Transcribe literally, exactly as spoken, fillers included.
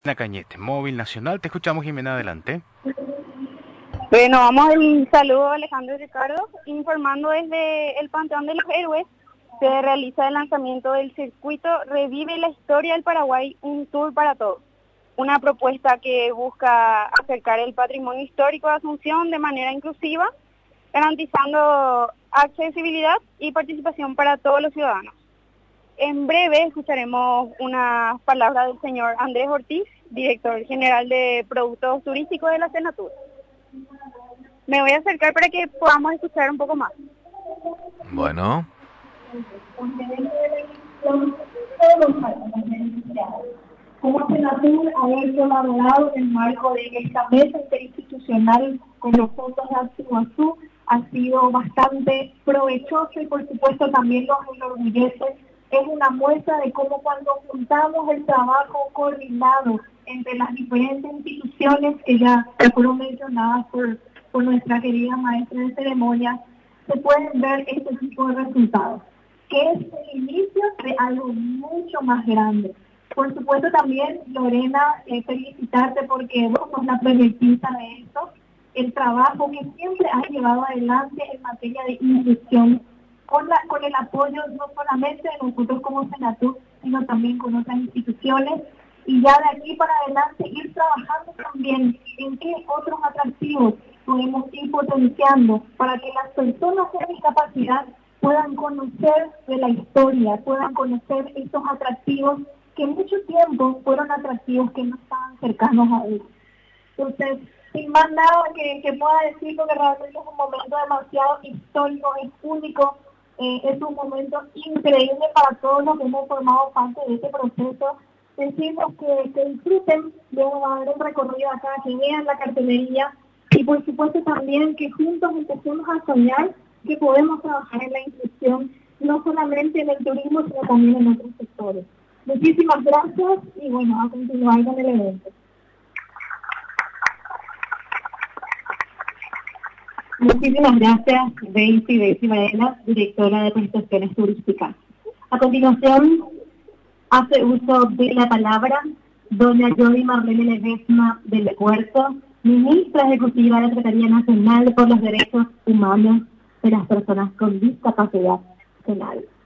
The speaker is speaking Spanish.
Jimena Cañete, Móvil Nacional. Te escuchamos, Jimena, adelante. Bueno, vamos al saludo a Alejandro y Ricardo, informando desde el Panteón de los Héroes. Se realiza el lanzamiento del circuito Revive la Historia del Paraguay, un tour para todos. Una propuesta que busca acercar el patrimonio histórico de Asunción de manera inclusiva, garantizando accesibilidad y participación para todos los ciudadanos. En breve escucharemos unas palabras del señor Andrés Ortiz, director general de Productos Turísticos de la Senatur. Me voy a acercar para que podamos escuchar un poco más. Bueno. Como Senatur, haber colaborado en el marco de esta mesa interinstitucional con los fondos de Actúa ha sido bastante provechoso y por supuesto también nos enorgullece. Es una muestra de cómo cuando juntamos el trabajo coordinado entre las diferentes instituciones que ya fueron mencionadas por, por nuestra querida maestra de ceremonia, se pueden ver este tipo de resultados, que es el inicio de algo mucho más grande. Por supuesto también, Lorena, eh, felicitarte porque vos sos la proyectista de esto, el trabajo que siempre has llevado adelante en materia de inclusión, con, la, con el apoyo no solamente de nosotros como Senatur, sino también con otras instituciones, y ya de aquí para adelante ir trabajando también en qué otros atractivos podemos ir potenciando para que las personas con discapacidad puedan conocer de la historia, puedan conocer estos atractivos que en mucho tiempo fueron atractivos que no estaban cercanos a ellos. Entonces, sin más nada que, que pueda decir, porque realmente es un momento demasiado histórico, es único, eh, es un momento increíble para todos los que hemos formado parte de este proceso. Decimos que, que disfruten de haber un recorrido acá, que vean la cartelería y por supuesto también que juntos empecemos a soñar que podemos trabajar en la inclusión, no solamente en el turismo, sino también en otros sectores. Muchísimas gracias y bueno, a continuar con el evento. Muchísimas gracias, Daisy, Daisy Varela, directora de Prestaciones Turísticas. A continuación, hace uso de la palabra doña Jody Marlene Ledesma del Puerto, ministra ejecutiva de la Secretaría Nacional por los Derechos Humanos de las Personas con Discapacidad Nacional.